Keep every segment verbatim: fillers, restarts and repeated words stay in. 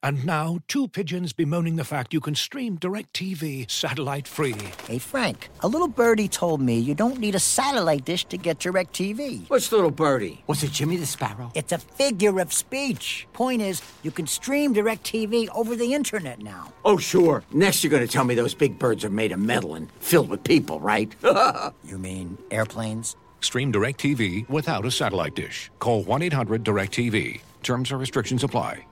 And now, two pigeons bemoaning the fact you can stream DirecTV satellite-free. Hey, Frank, a little birdie told me you don't need a satellite dish to get DirecTV. What's little birdie? Was it Jimmy the Sparrow? It's a figure of speech. Point is, you can stream DirecTV over the internet now. Oh, sure. Next you're going to tell me those big birds are made of metal and filled with people, right? You mean airplanes? Stream DirecTV without a satellite dish. Call one eight hundred direct T V. Terms and restrictions apply.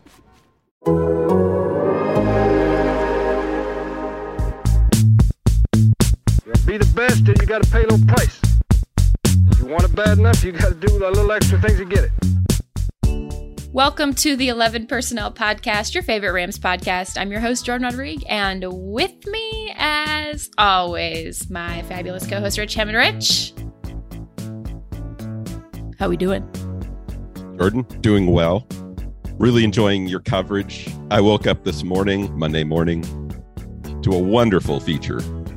Be the best, and you gotta pay a little price. If you want it bad enough, you gotta do a little extra things to get it. Welcome to the eleven Personnel Podcast, your favorite Rams podcast. I'm your host, Jordan Rodriguez, and with me, as always, my fabulous co-host, Rich Hammond. Rich, how we doing? Jordan, doing well. Really enjoying your coverage. I woke up this morning, Monday morning, to a wonderful feature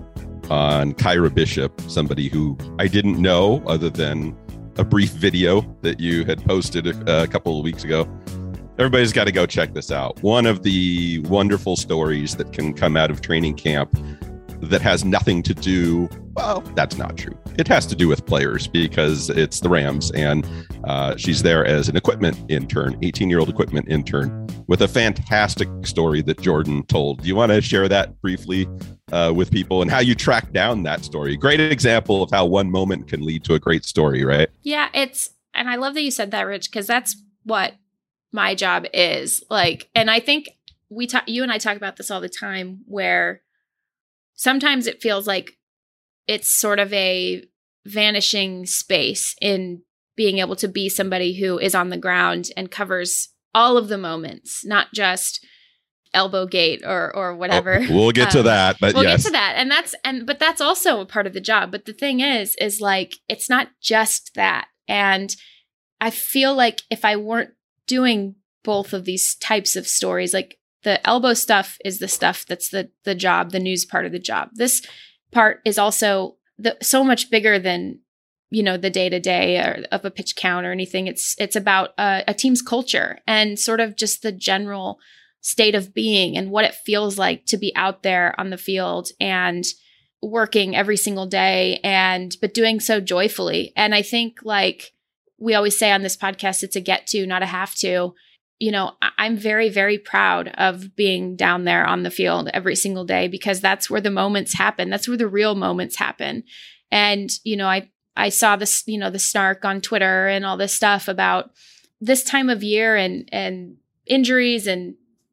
on Kyra Bishop, somebody who I didn't know other than a brief video that you had posted a, a couple of weeks ago. Everybody's got to go check this out. One of the wonderful stories that can come out of training camp that has nothing to do, well, that's not true. It has to do with players because it's the Rams, and uh, she's there as an equipment intern, eighteen-year-old equipment intern, with a fantastic story that Jordan told. Do you want to share that briefly uh, with people and how you tracked down that story? Great example of how one moment can lead to a great story, right? Yeah, it's, and I love that you said that, Rich, because that's what my job is. Like, and I think we talk, you and I talk about this all the time, where sometimes it feels like it's sort of a vanishing space in being able to be somebody who is on the ground and covers all of the moments, not just elbow gate or or whatever. Oh, we'll get um, to that, but we'll yes. get to that. And that's and but that's also a part of the job. But the thing is, is like it's not just that. And I feel like if I weren't doing both of these types of stories, like the elbow stuff is the stuff that's the the job, the news part of the job. This part is also the, so much bigger than, you know, the day to day of a pitch count or anything. It's it's about a, a team's culture and sort of just the general state of being and what it feels like to be out there on the field and working every single day, and but doing so joyfully. And I think, like we always say on this podcast, it's a get to, not a have to. You know, I'm very, very proud of being down there on the field every single day, because that's where the moments happen. That's where the real moments happen. And, you know, I, I saw this, you know, the snark on Twitter and all this stuff about this time of year and, and injuries and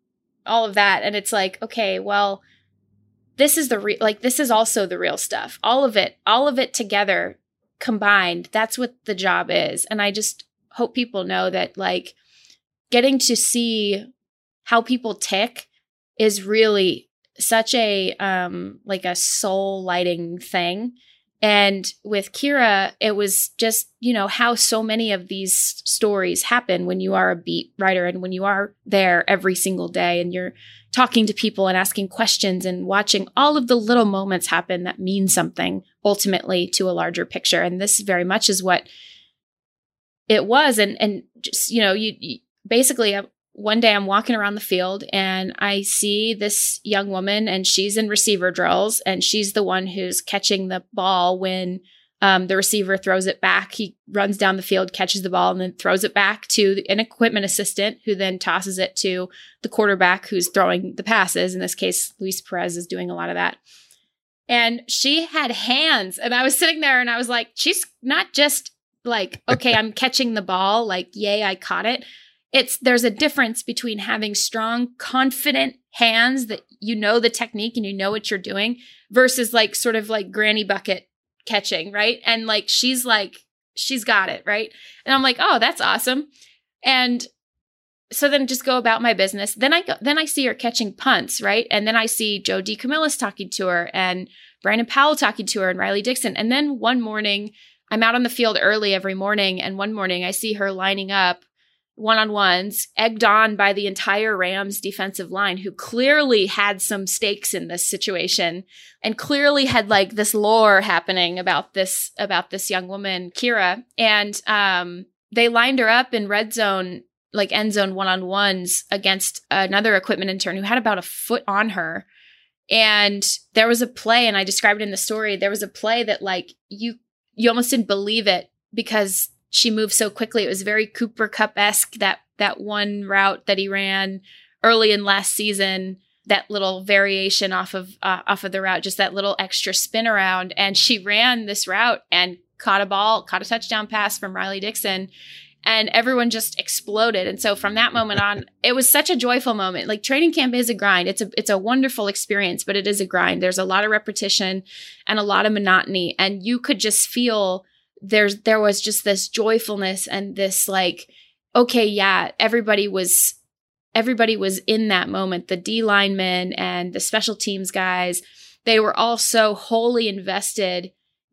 all of that. And it's like, okay, well, this is the re- like, this is also the real stuff. All of it, all of it together combined. That's what the job is. And I just hope people know that, like, getting to see how people tick is really such a um, like a soul lighting thing. And with Kyra, it was just, you know, how so many of these stories happen when you are a beat writer and when you are there every single day and you're talking to people and asking questions and watching all of the little moments happen that mean something ultimately to a larger picture. And this very much is what it was. And, and just, you know, you, you basically, one day I'm walking around the field and I see this young woman, and she's in receiver drills, and she's the one who's catching the ball when um, the receiver throws it back. He runs down the field, catches the ball, and then throws it back to an equipment assistant, who then tosses it to the quarterback who's throwing the passes. In this case, Luis Perez is doing a lot of that. And she had hands, and I was sitting there and I was like, she's not just like, okay, I'm catching the ball, like, yay, I caught it. It's there's a difference between having strong, confident hands that you know the technique and you know what you're doing, versus like sort of like granny bucket catching, right? And like she's like, she's got it, right? And I'm like, oh, that's awesome. And so then just go about my business. Then I go, then I see her catching punts, right? And then I see Joe DeCamillis talking to her and Brandon Powell talking to her and Riley Dixon. And then one morning, I'm out on the field early every morning, and one morning I see her lining up one-on-ones, egged on by the entire Rams defensive line, who clearly had some stakes in this situation and clearly had like this lore happening about this, about this young woman, Kyra. And um, they lined her up in red zone like end zone one-on-ones against another equipment intern who had about a foot on her. And there was a play, and I described it in the story. There was a play that like you, you almost didn't believe it because she moved so quickly. It was very Cooper Kupp-esque, that, that one route that he ran early in last season, that little variation off of, uh, off of the route, just that little extra spin around. And she ran this route and caught a ball, caught a touchdown pass from Riley Dixon. And everyone just exploded. And so from that moment on, it was such a joyful moment. Like training camp is a grind. It's a it's a wonderful experience, but it is a grind. There's a lot of repetition and a lot of monotony. And you could just feel there's there was just this joyfulness and this like, okay, yeah, everybody was everybody was in that moment. The D linemen and the special teams guys, they were all so wholly invested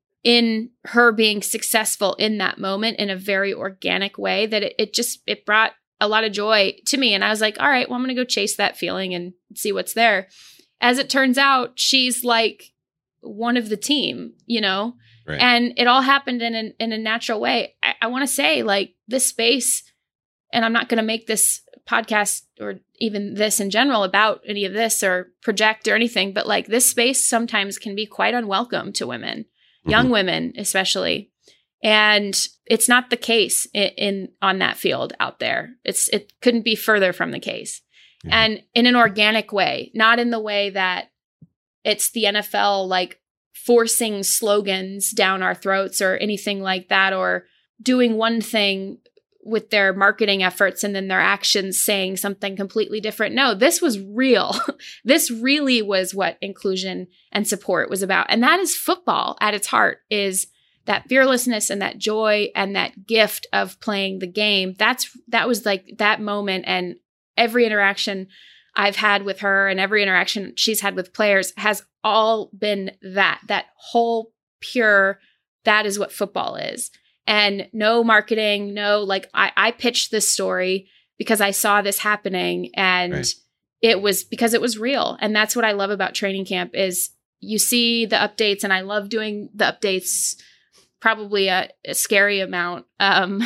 in her being successful in that moment in a very organic way that it, it just, it brought a lot of joy to me. And I was like, all right, well, I'm going to go chase that feeling and see what's there. As it turns out, she's like one of the team, you know, right. And it all happened in a, in a natural way. I, I want to say like this space, and I'm not going to make this podcast or even this in general about any of this or project or anything, but like this space sometimes can be quite unwelcome to women. Young mm-hmm. women, especially. And it's not the case in, in on that field out there. It's it couldn't be further from the case. Mm-hmm. And in an organic way, not in the way that it's the N F L like forcing slogans down our throats or anything like that, or doing one thing with their marketing efforts and then their actions saying something completely different. No, this was real. This really was what inclusion and support was about. And that is football at its heart, is that fearlessness and that joy and that gift of playing the game. That's, that was like that moment. And every interaction I've had with her and every interaction she's had with players has all been that, that whole pure, that is what football is. And no marketing, no, like I, I pitched this story because I saw this happening, and right. It was because it was real. And that's what I love about training camp is you see the updates, and I love doing the updates, probably a, a scary amount um,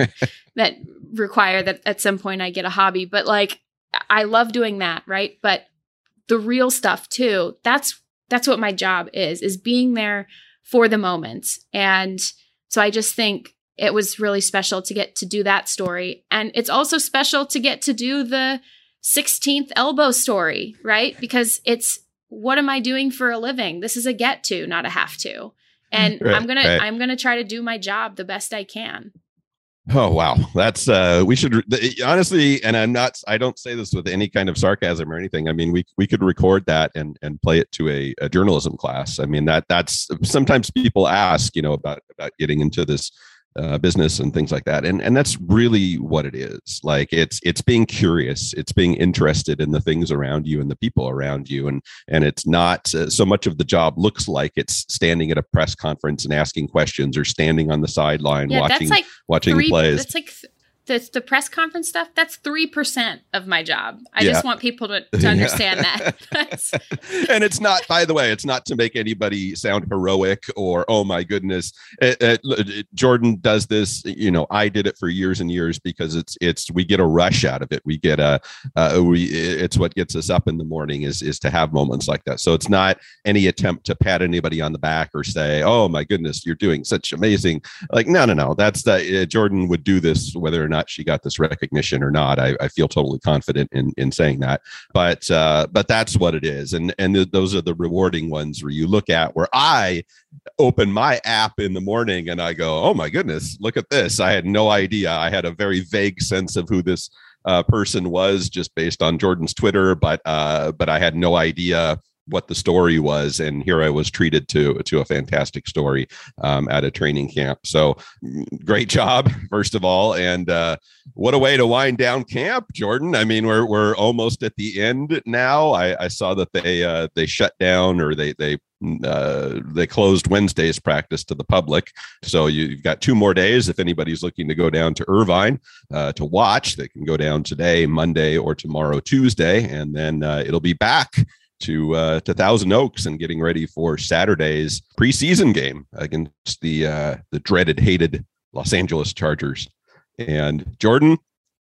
that require that at some point I get a hobby. But like, I love doing that, right? But the real stuff too, that's that's what my job is, is being there for the moments. And so I just think it was really special to get to do that story. And it's also special to get to do the sixteenth elbow story, right? Because it's, what am I doing for a living? This is a get to, not a have to. And right, I'm going right. to, I'm going to try to do my job the best I can. Oh, wow. That's, uh, we should honestly, and I'm not, I don't say this with any kind of sarcasm or anything. I mean, we, we could record that and, and play it to a, a journalism class. I mean, that that's sometimes people ask, you know, about, about getting into this uh, business and things like that. And, and that's really what it is. Like it's, it's being curious, it's being interested in the things around you and the people around you. And, and it's not uh, so much of the job looks like it's standing at a press conference and asking questions or standing on the sideline yeah, watching, like watching three, plays. That's like th- the, the press conference stuff. That's three percent of my job. I yeah. just want people to, to understand yeah. that. And it's not, by the way, it's not to make anybody sound heroic or, oh my goodness, it, it, it, Jordan does this, you know, I did it for years and years because it's, it's, we get a rush out of it. We get a, uh, we, it's what gets us up in the morning is, is to have moments like that. So it's not any attempt to pat anybody on the back or say, oh my goodness, you're doing such amazing, like, no, no, no, that's the, uh, Jordan would do this whether or not she got this recognition or not. I, I feel totally confident in, in saying that, but, uh, but that's what it is. And, and th- those are the rewarding ones where you look at where I open my app in the morning and I go, oh my goodness, look at this. I had no idea. I had a very vague sense of who this uh, person was just based on Jordan's Twitter, but, uh, but I had no idea what the story was. And here I was treated to, to a fantastic story um, at a training camp. So great job, first of all. And uh, what a way to wind down camp, Jordan. I mean, we're, we're almost at the end now. I, I saw that they, uh, they shut down or they, they, uh, they closed Wednesday's practice to the public. So you've got two more days. If anybody's looking to go down to Irvine uh, to watch, they can go down today, Monday, or tomorrow, Tuesday, and then uh, it'll be back to uh, to Thousand Oaks and getting ready for Saturday's preseason game against the uh, the dreaded, hated Los Angeles Chargers. And Jordan,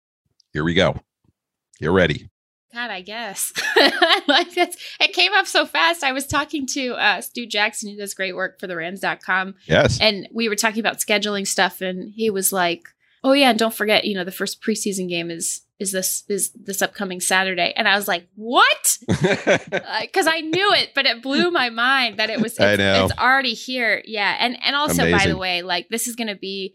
Here we go. You're ready. God, I guess. Like it's, it came up so fast. I was talking to uh, Stu Jackson, who does great work for the Rams dot com. Yes. And we were talking about scheduling stuff, and he was like, oh yeah, and don't forget, you know, the first preseason game is is this is this upcoming Saturday. And I was like, what? Because uh, I knew it, but it blew my mind that it was it's, I know. it's already here. Yeah. And and also, Amazing. by the way, like this is gonna be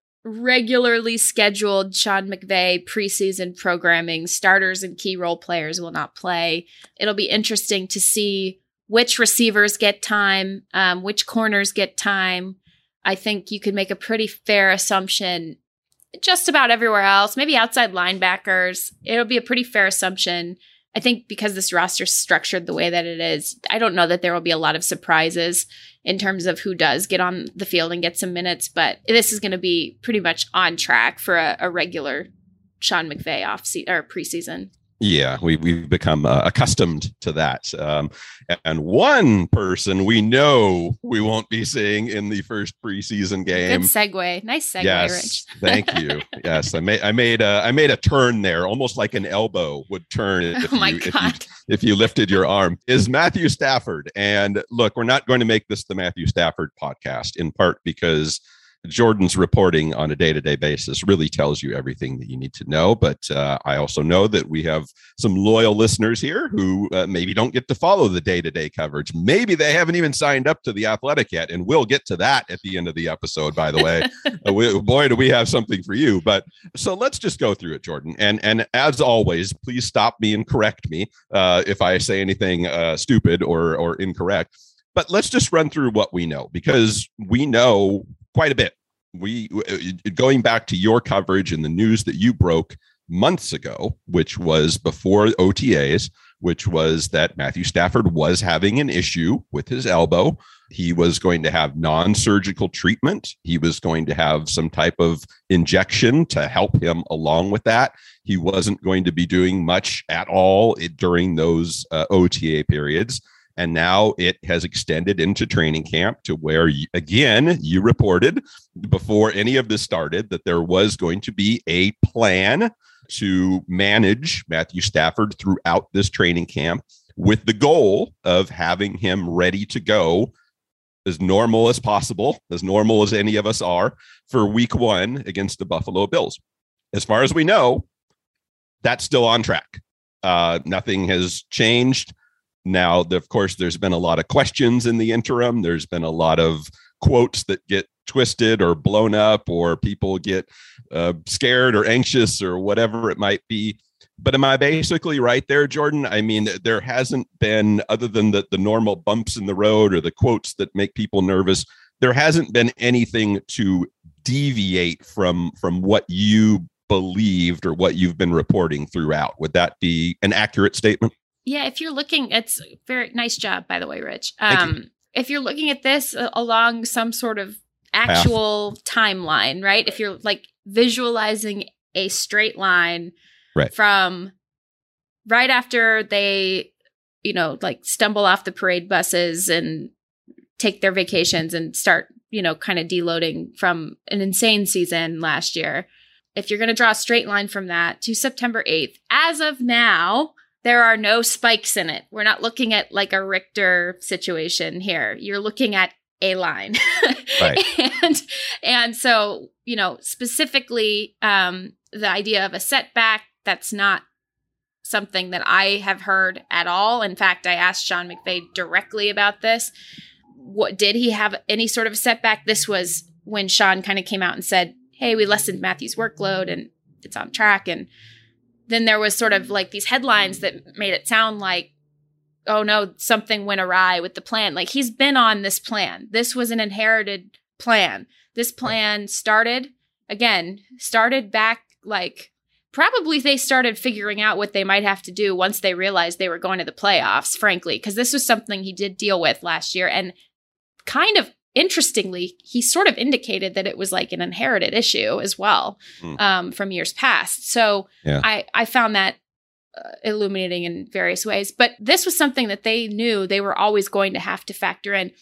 regularly scheduled Sean McVay preseason programming. Starters and key role players will not play. It'll be interesting to see which receivers get time, um, which corners get time. I think you could make a pretty fair assumption just about everywhere else, maybe outside linebackers. It'll be a pretty fair assumption. I think because this roster is structured the way that it is, I don't know that there will be a lot of surprises in terms of who does get on the field and get some minutes, but this is going to be pretty much on track for a, a regular Sean McVay off se- or preseason. Yeah, we, we've become uh, accustomed to that. Um, and one person we know we won't be seeing in the first preseason game. Good segue. Nice segue, yes, Rich. Thank you. Yes, I made I made a I made a turn there, almost like an elbow would turn if, Oh my you, if, you, God. if you lifted your arm. Is Matthew Stafford. And look, we're not going to make this the Matthew Stafford podcast, in part because Jordan's reporting on a day-to-day basis really tells you everything that you need to know. But uh, I also know that we have some loyal listeners here who uh, maybe don't get to follow the day-to-day coverage. Maybe they haven't even signed up to The Athletic yet. And we'll get to that at the end of the episode, by the way. uh, we, boy, do we have something for you. But so let's just go through it, Jordan. And, and as always, please stop me and correct me uh, if I say anything uh, stupid or, or incorrect. But let's just run through what we know, because we know quite a bit. We going back to your coverage and the news that you broke months ago, which was before O T As, which was that Matthew Stafford was having an issue with his elbow. He was going to have non-surgical treatment. He was going to have some type of injection to help him along with that. He wasn't going to be doing much at all during those uh, O T A periods. And now it has extended into training camp to where, again, you reported before any of this started that there was going to be a plan to manage Matthew Stafford throughout this training camp with the goal of having him ready to go as normal as possible, as normal as any of us are, for week one against the Buffalo Bills. As far as we know, that's still on track. Uh, nothing has changed. Now, of course, there's been a lot of questions in the interim. There's been a lot of quotes that get twisted or blown up, or people get uh, scared or anxious or whatever it might be. But am I basically right there, Jordan? I mean, there hasn't been, other than the, the normal bumps in the road or the quotes that make people nervous, there hasn't been anything to deviate from, from what you believed or what you've been reporting throughout. Would that be an accurate statement? Yeah, if you're looking, it's very nice job, by the way, Rich. Thank Um, you. if you're looking at this uh, along some sort of actual timeline, right? If you're like visualizing a straight line Right. from right after they, you know, like stumble off the parade buses and take their vacations and start, you know, kind of deloading from an insane season last year. If you're going to draw a straight line from that to September eighth, as of now, there are no spikes in it. We're not looking at like a Richter situation here. You're looking at a line. Right. and and so, you know, specifically um, the idea of a setback, that's not something that I have heard at all. In fact, I asked Sean McVay directly about this. What did he have any sort of setback? This was when Sean kind of came out and said, hey, we lessened Matthew's workload and it's on track. And then there was sort of like these headlines that made it sound like, oh no, something went awry with the plan. Like he's been on this plan. This was an inherited plan. This plan started, again, started back like probably they started figuring out what they might have to do once they realized they were going to the playoffs, frankly, because this was something he did deal with last year. And kind of interestingly, he sort of indicated that it was like an inherited issue as well Mm. um, from years past. So Yeah. I, I found that uh, illuminating in various ways. But this was something that they knew they were always going to have to factor in.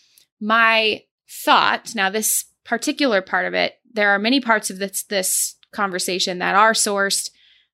My thought, now this particular part of it, there are many parts of this, this conversation that are sourced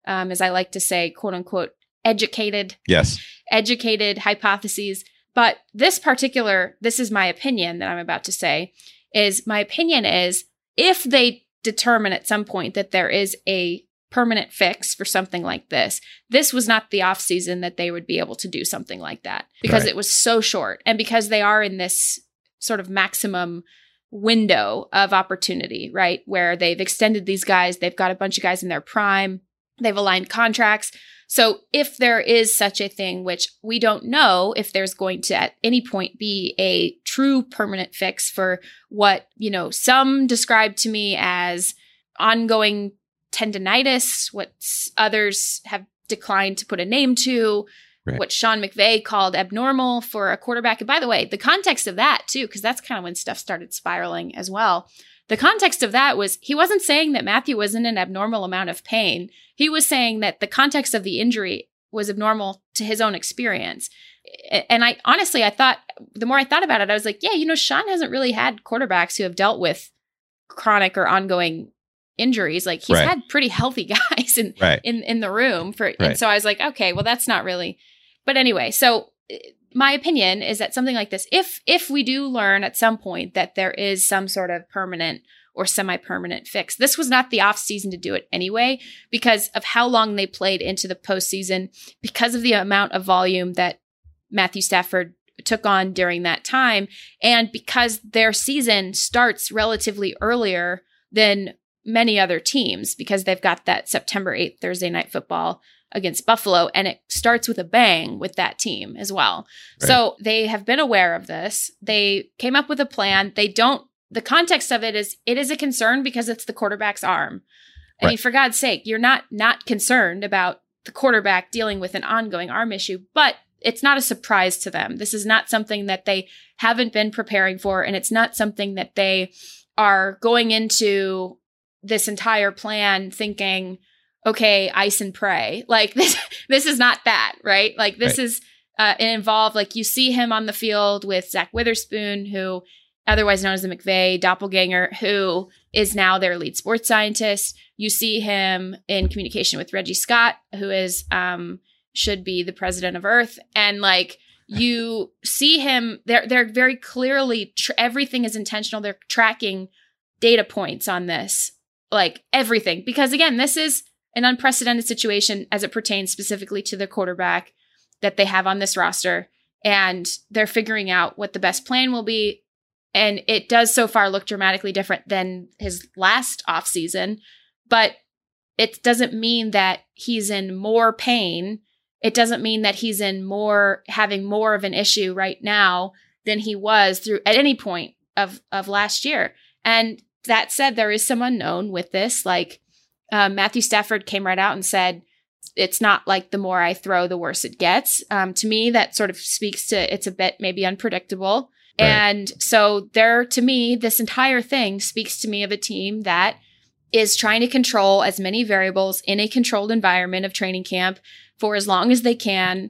um, as I like to say, quote unquote, educated, Yes. educated hypotheses. But this particular, this is my opinion that I'm about to say, is my opinion is if they determine at some point that there is a permanent fix for something like this, this was not the off season that they would be able to do something like that because Right. it was so short and because they are in this sort of maximum window of opportunity, right? Where they've extended these guys, they've got a bunch of guys in their prime, they've aligned contracts. So if there is such a thing, which we don't know if there's going to at any point be a true permanent fix for what, you know, some describe to me as ongoing tendinitis, what s- others have declined to put a name to, Right. what Sean McVay called abnormal for a quarterback. And by the way, the context of that too, because that's kind of when stuff started spiraling as well. The context of that was he wasn't saying that Matthew was in an abnormal amount of pain. He was saying that the context of the injury was abnormal to his own experience. And I honestly, I thought, the more I thought about it, I was like, yeah, you know, Sean hasn't really had quarterbacks who have dealt with chronic or ongoing injuries. Like he's Right. had pretty healthy guys in, Right. in, in the room for, Right. and so I was like, okay, well, that's not really, but anyway, so my opinion is that something like this, if if we do learn at some point that there is some sort of permanent or semi-permanent fix, this was not the off season to do it anyway, because of how long they played into the postseason, because of the amount of volume that Matthew Stafford took on during that time, and because their season starts relatively earlier than many other teams, because they've got that September eighth Thursday night football against Buffalo, and it starts with a bang with that team as well. Right. So they have been aware of this. They came up with a plan. They don't, the context of it is, it is a concern because it's the quarterback's arm. I Right. mean, for God's sake, you're not not concerned about the quarterback dealing with an ongoing arm issue, but it's not a surprise to them. This is not something that they haven't been preparing for, and it's not something that they are going into this entire plan thinking, okay, ice and pray. Like this, this is not that, right? Like this Right. is uh, involved. Like you see him on the field with Zach Witherspoon, who otherwise known as the McVay doppelganger, who is now their lead sports scientist. You see him in communication with Reggie Scott, who is um, should be the president of Earth, and like you see him. They're they're very clearly tr- everything is intentional. They're tracking data points on this, like everything, because again, this is an unprecedented situation as it pertains specifically to the quarterback that they have on this roster. And they're figuring out what the best plan will be. And it does so far look dramatically different than his last offseason. But it doesn't mean that he's in more pain. It doesn't mean that he's in more, having more of an issue right now than he was through at any point of, of last year. And that said, there is some unknown with this. Like, Um, Matthew Stafford came right out and said, it's not like the more I throw, the worse it gets. Um, to me, that sort of speaks to it's a bit maybe unpredictable. Right. And so there, to me, this entire thing speaks to me of a team that is trying to control as many variables in a controlled environment of training camp for as long as they can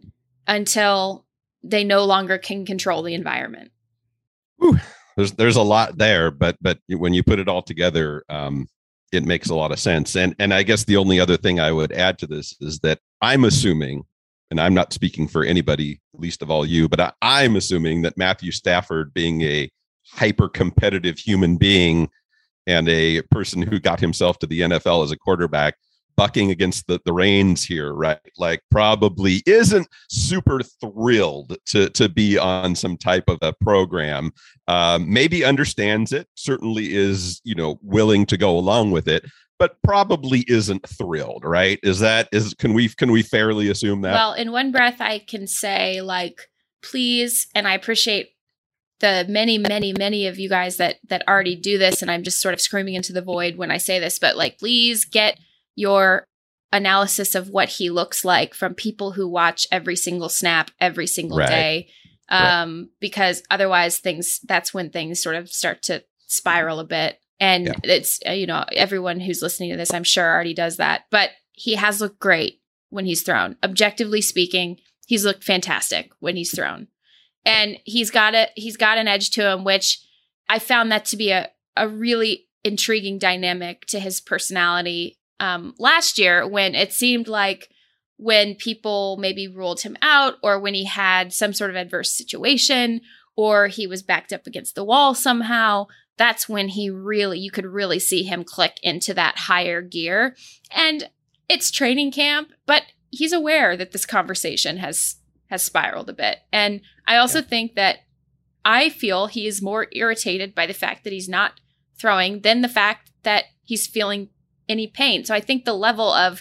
until they no longer can control the environment. Whew. There's there's a lot there, but but when you put it all together, um, it makes a lot of sense. And and I guess the only other thing I would add to this is that I'm assuming, and I'm not speaking for anybody, least of all you, but I, I'm assuming that Matthew Stafford, being a hyper competitive human being and a person who got himself to the N F L as a quarterback, bucking against the, the reins here, right? Like probably isn't super thrilled to, to be on some type of a program. Um, maybe understands it, certainly is, you know, willing to go along with it, but probably isn't thrilled, right? Is that, is, can we, can we fairly assume that? Well, in one breath, I can say like, please, and I appreciate the many, many, many of you guys that, that already do this. And I'm just sort of screaming into the void when I say this, but like, please get your analysis of what he looks like from people who watch every single snap every single Right. day. Um, Right. Because otherwise things, that's when things sort of start to spiral a bit. And Yeah. it's, uh, you know, everyone who's listening to this, I'm sure already does that, but he has looked great when he's thrown. Objectively speaking, he's looked fantastic when he's thrown. And he's got a, he's got an edge to him, which I found that to be a, a really intriguing dynamic to his personality. um, last year when it seemed like when people maybe ruled him out or when he had some sort of adverse situation or he was backed up against the wall somehow, that's when he really, you could really see him click into that higher gear. And it's training camp, but he's aware that this conversation has has spiraled a bit. And I also yeah. think that I feel he is more irritated by the fact that he's not throwing than the fact that he's feeling any pain. So I think the level of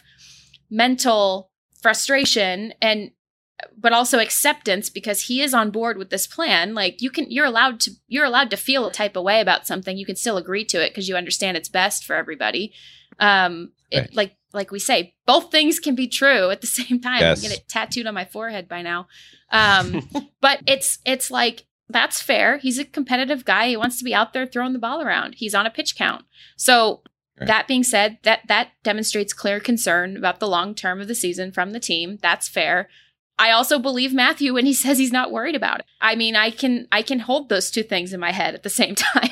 mental frustration and but also acceptance, because he is on board with this plan. Like you can, you're allowed to, you're allowed to feel a type of way about something. You can still agree to it because you understand it's best for everybody. Um, right. it, like, like we say, both things can be true at the same time. Yes. I'm get it tattooed on my forehead by now. Um, but it's, it's like, that's fair. He's a competitive guy. He wants to be out there throwing the ball around. He's on a pitch count. So right. that being said, that, that demonstrates clear concern about the long term of the season from the team. That's fair. I also believe Matthew when he says he's not worried about it. I mean, I can I can hold those two things in my head at the same time.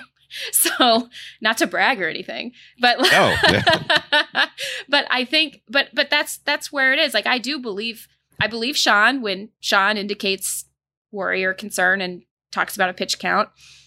So, not to brag or anything, but oh, yeah. but I think but but that's that's where it is. Like I do believe I believe Sean when Sean indicates worry or concern and talks about a pitch count.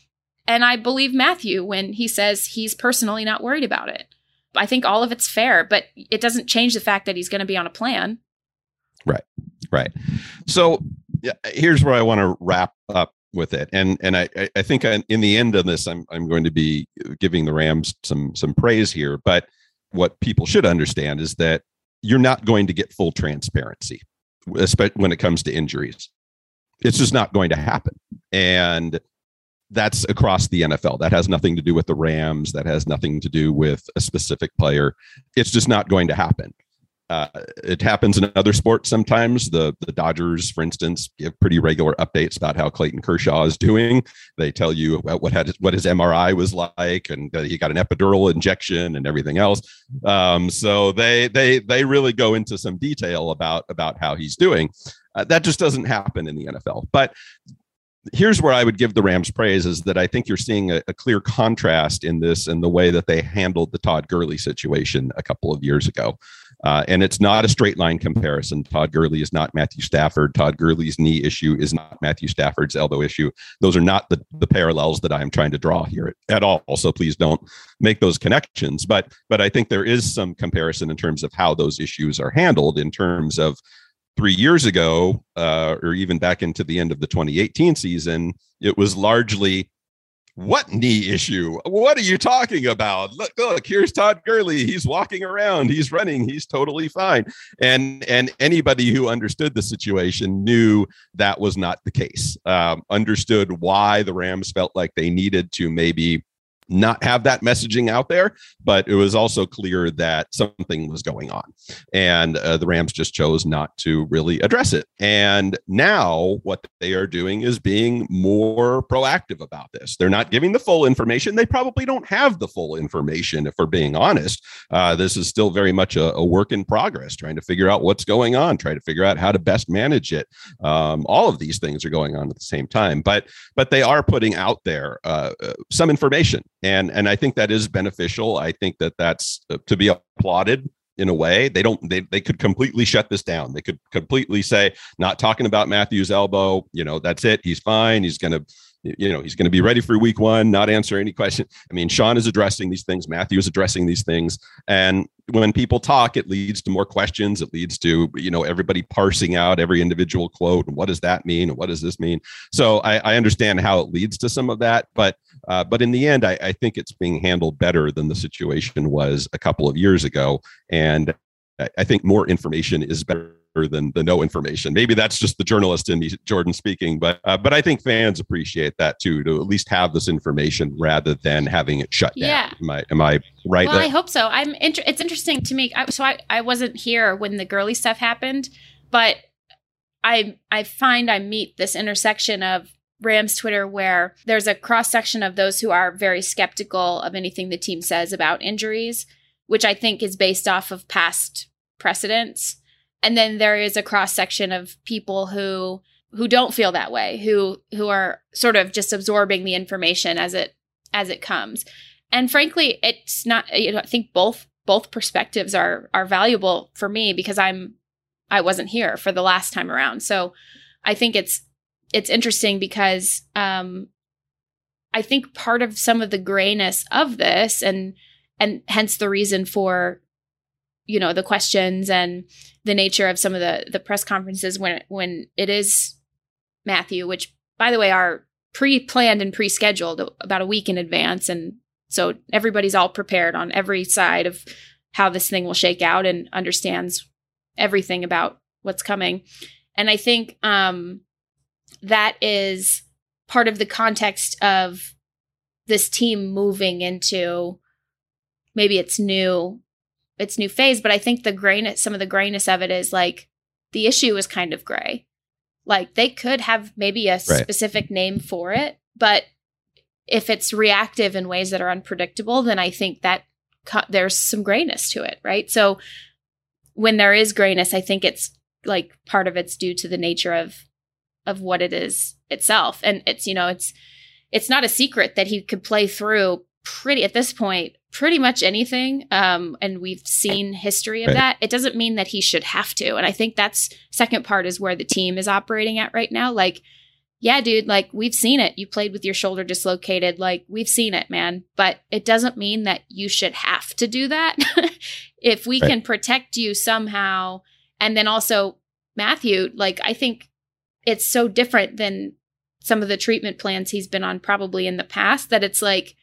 And I believe Matthew when he says he's personally not worried about it. I think all of it's fair, but it doesn't change the fact that he's going to be on a plan. Right. Right. So yeah, here's where I want to wrap up with it. And and I, I think in the end of this, I'm I'm going to be giving the Rams some some praise here. But what people should understand is that you're not going to get full transparency, especially when it comes to injuries. It's just not going to happen. And that's across the N F L. That has nothing to do with the Rams. That has nothing to do with a specific player. It's just not going to happen. Uh, it happens in other sports sometimes. The the Dodgers, for instance, give pretty regular updates about how Clayton Kershaw is doing. They tell you about what had what his M R I was like, and that he got an epidural injection and everything else. Um, so they they they really go into some detail about about how he's doing. Uh, that just doesn't happen in the N F L. But here's where I would give the Rams praise is that I think you're seeing a, a clear contrast in this and the way that they handled the Todd Gurley situation a couple of years ago. Uh, and it's not a straight line comparison. Todd Gurley is not Matthew Stafford. Todd Gurley's knee issue is not Matthew Stafford's elbow issue. Those are not the, the parallels that I am trying to draw here at, at all. So please don't make those connections. But but I think there is some comparison in terms of how those issues are handled in terms of three years ago, uh, or even back into the end of the twenty eighteen season. It was largely, what knee issue? What are you talking about? Look, look, here's Todd Gurley. He's walking around. He's running. He's totally fine. And and anybody who understood the situation knew that was not the case. Um, understood why the Rams felt like they needed to maybe not have that messaging out there, but it was also clear that something was going on, and uh, the Rams just chose not to really address it. And now what they are doing is being more proactive about this. They're not giving the full information. They probably don't have the full information, if we're being honest. Uh, this is still very much a, a work in progress, trying to figure out what's going on, trying to figure out how to best manage it. Um, all of these things are going on at the same time, but but they are putting out there uh, uh, some information. And and I think that is beneficial. I think that that's uh, to be applauded in a way. They don't they they could completely shut this down. They could completely say, not talking about Matthew's elbow. You know, that's it. He's fine. He's going to, you know, he's going to be ready for week one, not answer any question. I mean, Sean is addressing these things. Matthew is addressing these things. And when people talk, it leads to more questions. It leads to, you know, everybody parsing out every individual quote. And what does that mean? And what does this mean? So I, I understand how it leads to some of that. But uh, but in the end, I, I think it's being handled better than the situation was a couple of years ago. And I, I think more information is better than the no information. Maybe that's just the journalist in me, Jordan, speaking, but uh, but I think fans appreciate that too, to at least have this information rather than having it shut down. Yeah. Am I am I right? Well, there? I hope so. I'm. Inter- it's interesting to me. I, so I, I wasn't here when the Gurley stuff happened, but I I find I meet this intersection of Rams Twitter where there's a cross section of those who are very skeptical of anything the team says about injuries, which I think is based off of past precedents. And then there is a cross section of people who who don't feel that way, who who are sort of just absorbing the information as it as it comes. And frankly, it's not, you know, I think both both perspectives are are valuable for me because I'm I wasn't here for the last time around. So I think it's it's interesting because um, I think part of some of the grayness of this and and hence the reason for, you know, the questions and the nature of some of the the press conferences when when it is Matthew, which by the way are pre-planned and pre-scheduled about a week in advance, and so everybody's all prepared on every side of how this thing will shake out and understands everything about what's coming. And I think um, that is part of the context of this team moving into maybe its new its new phase. But I think the grayness, some of the grayness of it is like the issue is kind of gray. Like they could have maybe a right. specific name for it, but if it's reactive in ways that are unpredictable, then I think that co- there's some grayness to it, right? So when there is grayness, I think it's like part of it's due to the nature of of what it is itself. And it's, you know, it's it's not a secret that he could play through pretty, at this point, pretty much anything. Um, and we've seen history of right. that. It doesn't mean that he should have to. And I think that's second part is where the team is operating at right now. Like, yeah, dude, like we've seen it. You played with your shoulder dislocated. Like we've seen it, man. But it doesn't mean that you should have to do that. If we right. can protect you somehow. And then also Matthew, like I think it's so different than some of the treatment plans he's been on probably in the past that it's like,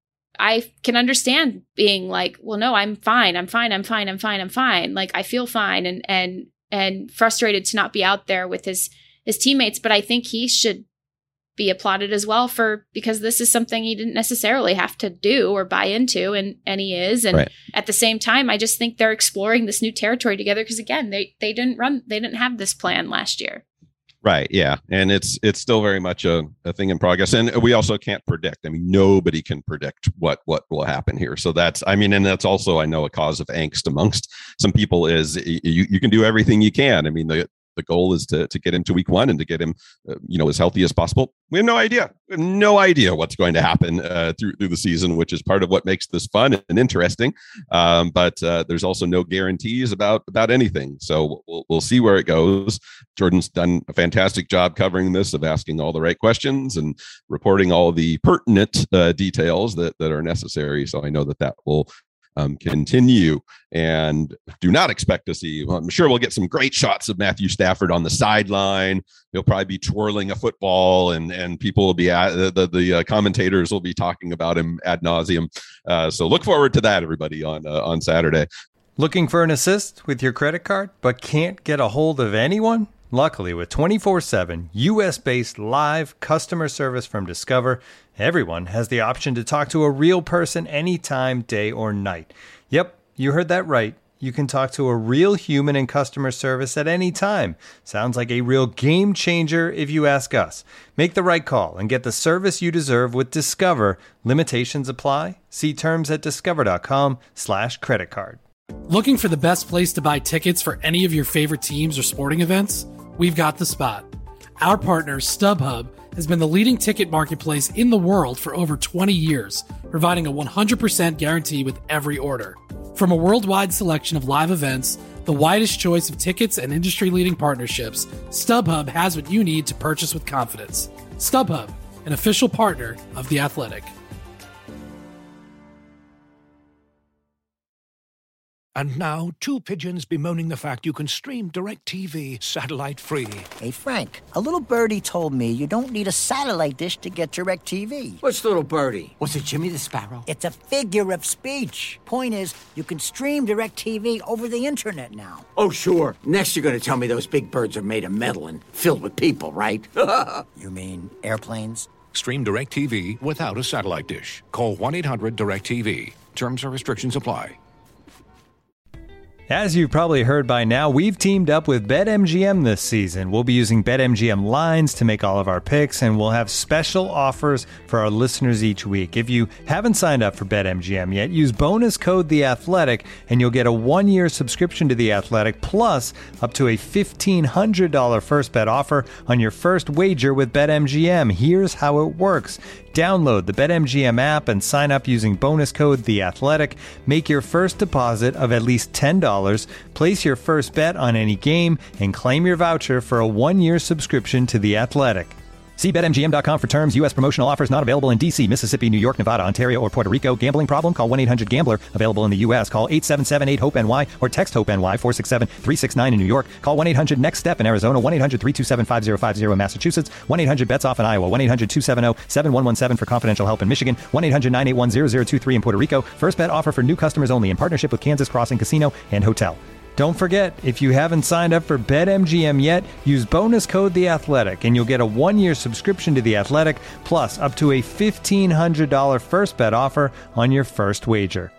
I can understand being like, well, no, I'm fine. I'm fine. I'm fine. I'm fine. I'm fine. Like I feel fine and, and, and frustrated to not be out there with his, his teammates. But I think he should be applauded as well for, because this is something he didn't necessarily have to do or buy into. And, and he is. And right. at the same time, I just think they're exploring this new territory together. Cause again, they, they didn't run, they didn't have this plan last year. Right. Yeah. And it's it's still very much a, a thing in progress. And we also can't predict. I mean, nobody can predict what what will happen here. So that's I mean, and that's also, I know, a cause of angst amongst some people is you, you can do everything you can. I mean, the the goal is to to get him to week one and to get him, uh, you know, as healthy as possible. We have no idea. We have no idea what's going to happen uh, through through the season, which is part of what makes this fun and interesting. Um, but uh, there's also no guarantees about about anything. So we'll we'll see where it goes. Jordan's done a fantastic job covering this, of asking all the right questions and reporting all the pertinent uh, details that that are necessary. So I know that that will Um, continue, and do not expect to see. Well, I'm sure we'll get some great shots of Matthew Stafford on the sideline. He'll probably be twirling a football, and and people will be at, the the, the uh, commentators will be talking about him ad nauseum. Uh, so look forward to that, everybody, on uh, on Saturday. Looking for an assist with your credit card, but can't get a hold of anyone? Luckily, with twenty-four seven U S-based live customer service from Discover, everyone has the option to talk to a real person anytime, day or night. Yep, you heard that right. You can talk to a real human in customer service at any time. Sounds like a real game changer if you ask us. Make the right call and get the service you deserve with Discover. Limitations apply. See terms at discover.com slash credit card. Looking for the best place to buy tickets for any of your favorite teams or sporting events? We've got the spot. Our partner, StubHub, has been the leading ticket marketplace in the world for over twenty years, providing a one hundred percent guarantee with every order. From a worldwide selection of live events, the widest choice of tickets and industry-leading partnerships, StubHub has what you need to purchase with confidence. StubHub, an official partner of The Athletic. And now, two pigeons bemoaning the fact you can stream DirecTV satellite-free. Hey, Frank, a little birdie told me you don't need a satellite dish to get DirecTV. What's little birdie? Was it Jimmy the Sparrow? It's a figure of speech. Point is, you can stream DirecTV over the internet now. Oh, sure. Next you're going to tell me those big birds are made of metal and filled with people, right? You mean airplanes? Stream DirecTV without a satellite dish. Call one eight hundred direct T V. Terms and restrictions apply. As you've probably heard by now, we've teamed up with BetMGM this season. We'll be using BetMGM lines to make all of our picks, and we'll have special offers for our listeners each week. If you haven't signed up for BetMGM yet, use bonus code The Athletic, and you'll get a one-year subscription to The Athletic, plus up to a fifteen hundred dollars first bet offer on your first wager with BetMGM. Here's how it works. Download the BetMGM app and sign up using bonus code The Athletic. Make your first deposit of at least ten dollars, place your first bet on any game, and claim your voucher for a one-year subscription to The Athletic. See Bet M G M dot com for terms. U S promotional offers not available in D C, Mississippi, New York, Nevada, Ontario, or Puerto Rico. Gambling problem? Call one eight hundred gambler. Available in the U S. Call eight seven seven eight hope N Y or text HOPE-NY four six seven three six nine in New York. Call one eight hundred next step in Arizona. one eight hundred three two seven five zero five zero in Massachusetts. one eight hundred bets off in Iowa. one eight hundred two seven zero seven one one seven for confidential help in Michigan. one eight hundred nine eight one zero zero two three in Puerto Rico. First bet offer for new customers only in partnership with Kansas Crossing Casino and Hotel. Don't forget, if you haven't signed up for BetMGM yet, use bonus code The Athletic, and you'll get a one-year subscription to The Athletic, plus up to a fifteen hundred dollars first bet offer on your first wager.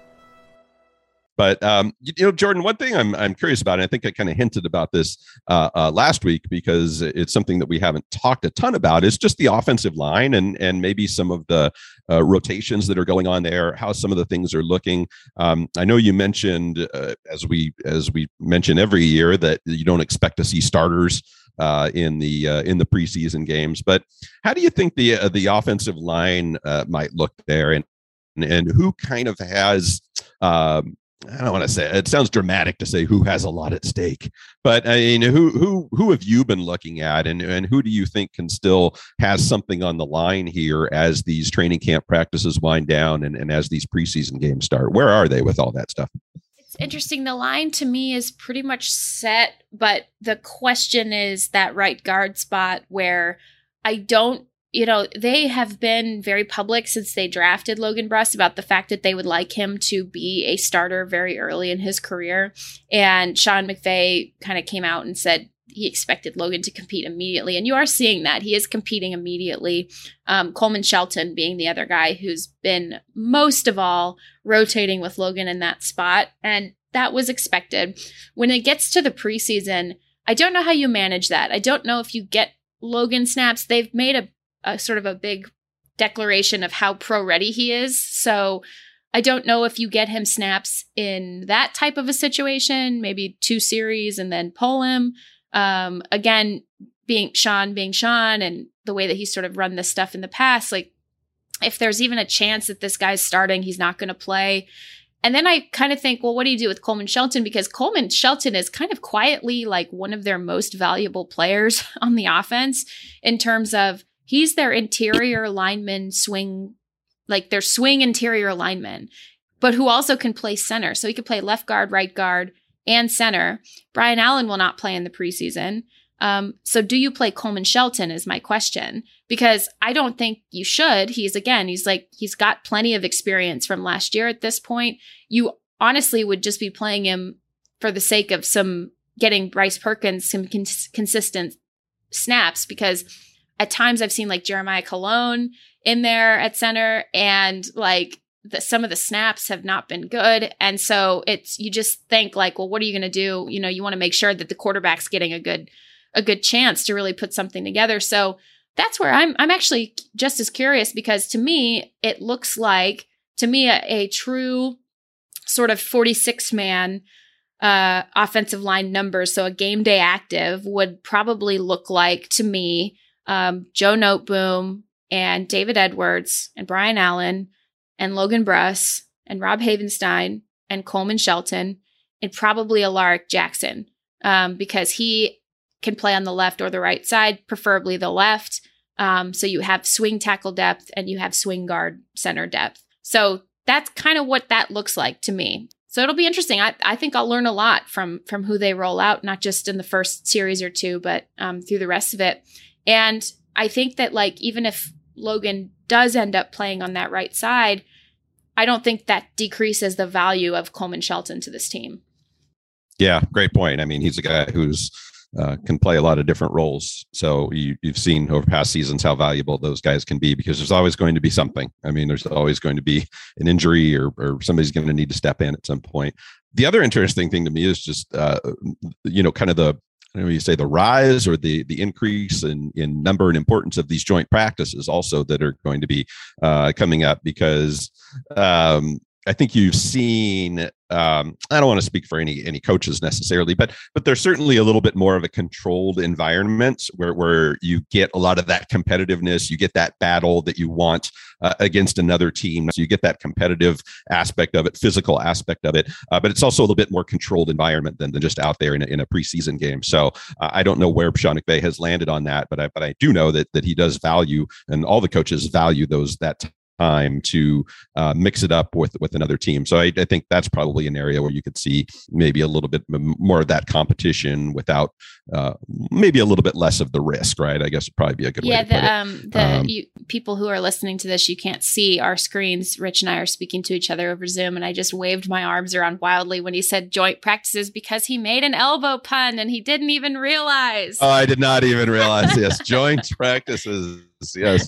But, um, you, you know, Jordan, one thing I'm I'm curious about, and I think I kind of hinted about this uh, uh, last week because it's something that we haven't talked a ton about, is just the offensive line and and maybe some of the uh, rotations that are going on there, how some of the things are looking. Um, I know you mentioned, uh, as we as we mention every year, that you don't expect to see starters uh, in the uh, in the preseason games. But how do you think the uh, the offensive line uh, might look there, and and who kind of has um, I don't want to say, it sounds dramatic to say who has a lot at stake, but I mean, who who who have you been looking at, and and who do you think can still has something on the line here as these training camp practices wind down and, and as these preseason games start? Where are they with all that stuff? It's interesting. The line to me is pretty much set, but the question is that right guard spot where I don't You know, they have been very public since they drafted Logan Bruss about the fact that they would like him to be a starter very early in his career. And Sean McVay kind of came out and said he expected Logan to compete immediately. And you are seeing that. He is competing immediately. Um, Coleman Shelton being the other guy who's been most of all rotating with Logan in that spot. And that was expected. When it gets to the preseason, I don't know how you manage that. I don't know if you get Logan snaps. They've made a a sort of a big declaration of how pro ready he is. So I don't know if you get him snaps in that type of a situation, maybe two series and then pull him. Um, again, being Sean, being Sean and the way that he's sort of run this stuff in the past, like if there's even a chance that this guy's starting, he's not going to play. And then I kind of think, well, what do you do with Coleman Shelton? Because Coleman Shelton is kind of quietly like one of their most valuable players on the offense in terms of he's their interior lineman swing, like their swing interior lineman, but who also can play center. So he could play left guard, right guard, and center. Brian Allen will not play in the preseason. Um, so do you play Coleman Shelton is my question, because I don't think you should. He's again, he's like, he's got plenty of experience from last year at this point. You honestly would just be playing him for the sake of some getting Bryce Perkins some cons- consistent snaps, because at times I've seen like Jeremiah Colon in there at center, and like the, some of the snaps have not been good. And so it's, you just think like, well, what are you going to do? You know, you want to make sure that the quarterback's getting a good, a good chance to really put something together. So that's where I'm, I'm actually just as curious, because to me, it looks like to me a, a true sort of forty-six man uh, offensive line numbers. So a game day active would probably look like to me, Um, Joe Noteboom and David Edwards and Brian Allen and Logan Bruss and Rob Havenstein and Coleman Shelton and probably Alaric Jackson um, because he can play on the left or the right side, preferably the left. Um, so you have swing tackle depth and you have swing guard center depth. So that's kind of what that looks like to me. So it'll be interesting. I, I think I'll learn a lot from from who they roll out, not just in the first series or two, but um, through the rest of it. And I think that like, even if Logan does end up playing on that right side, I don't think that decreases the value of Coleman Shelton to this team. Yeah, great point. I mean, he's a guy who's uh, can play a lot of different roles. So you, you've seen over past seasons how valuable those guys can be, because there's always going to be something. I mean, there's always going to be an injury or, or somebody's going to need to step in at some point. the other interesting thing to me is just, uh, you know, kind of the, I don't know, you say the rise or the the increase in, in number and importance of these joint practices also that are going to be uh, coming up, because um, I think you've seen, um, I don't want to speak for any any coaches necessarily, but but there's certainly a little bit more of a controlled environment where, where you get a lot of that competitiveness, you get that battle that you want uh, against another team. So you get that competitive aspect of it, physical aspect of it, uh, but it's also a little bit more controlled environment than, than just out there in a, in a preseason game. So uh, I don't know where Sean McVay has landed on that, but I, but I do know that that he does value, and all the coaches value those that time time to uh, mix it up with with another team. So I, I think that's probably an area where you could see maybe a little bit more of that competition without uh, maybe a little bit less of the risk, right? I guess it'd probably be a good yeah, way to the, put it. Um, the Um, you, people who are listening to this, you can't see our screens. Rich and I are speaking to each other over Zoom, and I just waved my arms around wildly when he said joint practices because he made an elbow pun and he didn't even realize. Oh, I did not even realize. Yes, joint practices. Yes.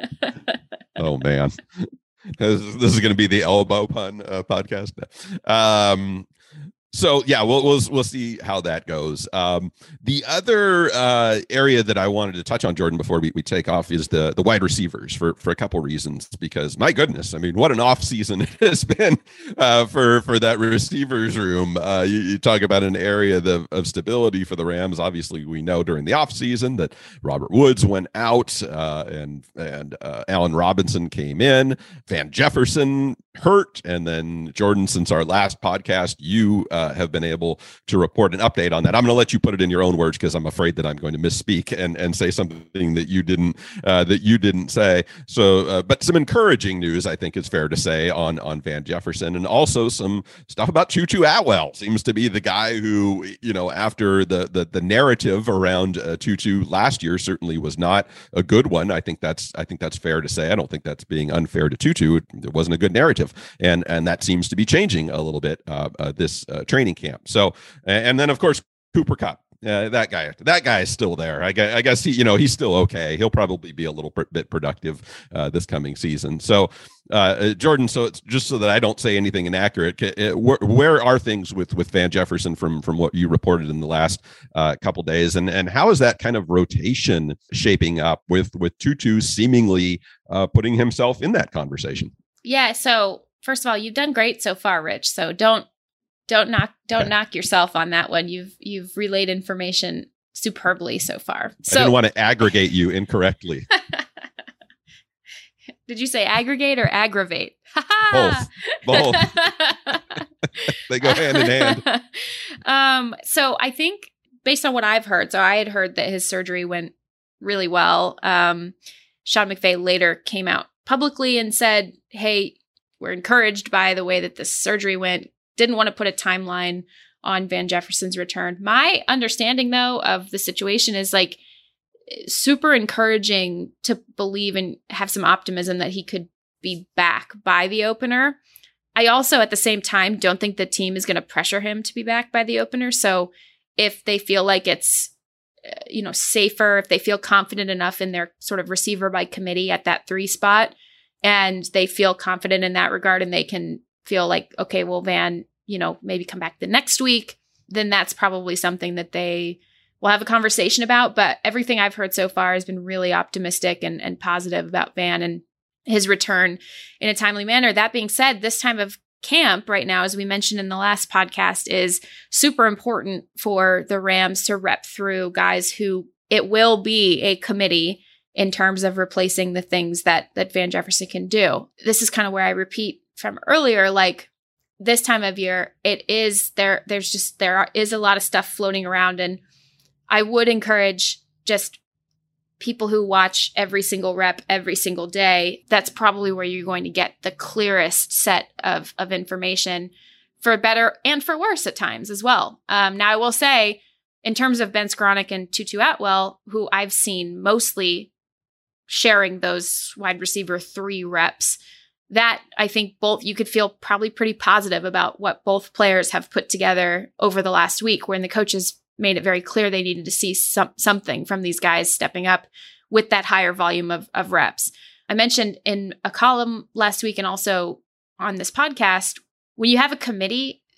Oh man, this, this is going to be the elbow pun uh, podcast. Um, so yeah, we'll we'll we'll see how that goes. Um, the other uh, area that I wanted to touch on, Jordan, before we, we take off, is the the wide receivers for for a couple reasons. Because my goodness, I mean, what an off season it has been uh, for for that receivers room. Uh, you, you talk about an area of, of stability for the Rams. Obviously, we know during the off season that Robert Woods went out uh, and and uh, Allen Robinson came in, Van Jefferson hurt, and then Jordan, since our last podcast, you uh, have been able to report an update on that. I'm going to let you put it in your own words because I'm afraid that I'm going to misspeak and and say something that you didn't uh, that you didn't say. So, uh, but some encouraging news, I think, is fair to say on on Van Jefferson, and also some stuff about Tutu Atwell. Seems to be the guy who, you know, after the the the narrative around uh, Tutu last year certainly was not a good one. I think that's I think that's fair to say. I don't think that's being unfair to Tutu. It, it wasn't a good narrative. And and that seems to be changing a little bit uh, uh, this uh, training camp. So, and then of course Cooper Kupp, uh, that guy, that guy is still there. I guess, I guess he, you know, he's still okay. He'll probably be a little bit productive uh, this coming season. So, uh, Jordan, so it's just so that I don't say anything inaccurate. Where, where are things with with Van Jefferson from from what you reported in the last uh, couple days, and and how is that kind of rotation shaping up with with Tutu seemingly uh, putting himself in that conversation? Yeah. So. First of all, you've done great so far, Rich. So don't don't knock don't okay. knock yourself on that one. You've you've relayed information superbly so far. So, I didn't want to aggregate you incorrectly. Did you say aggregate or aggravate? Both. Both. They go hand in hand. Um, so I think based on what I've heard, so I had heard that his surgery went really well. Um, Sean McVay later came out publicly and said, hey, we're encouraged by the way that the surgery went. Didn't want to put a timeline on Van Jefferson's return. My understanding, though, of the situation is like super encouraging to believe and have some optimism that he could be back by the opener. I also, at the same time, don't think the team is going to pressure him to be back by the opener. So if they feel like it's, you know, safer, if they feel confident enough in their sort of receiver by committee at that three spot, and they feel confident in that regard, and they can feel like, okay, well, Van, you know, maybe come back the next week, then that's probably something that they will have a conversation about. But everything I've heard so far has been really optimistic and, and positive about Van and his return in a timely manner. That being said, this time of camp right now, as we mentioned in the last podcast, is super important for the Rams to rep through guys who it will be a committee in terms of replacing the things that that Van Jefferson can do. This is kind of where I repeat from earlier, like this time of year, it is there, there's just, there are, is a lot of stuff floating around. And I would encourage just people who watch every single rep every single day. That's probably where you're going to get the clearest set of, of information, for better and for worse at times as well. Um, now I will say, in terms of Ben Skowronek and Tutu Atwell, who I've seen mostly sharing those wide receiver three reps, that I think both, you could feel probably pretty positive about what both players have put together over the last week, when the coaches made it very clear they needed to see some, something from these guys stepping up with that higher volume of, of reps. I mentioned in a column last week and also on this podcast, when you have a committee,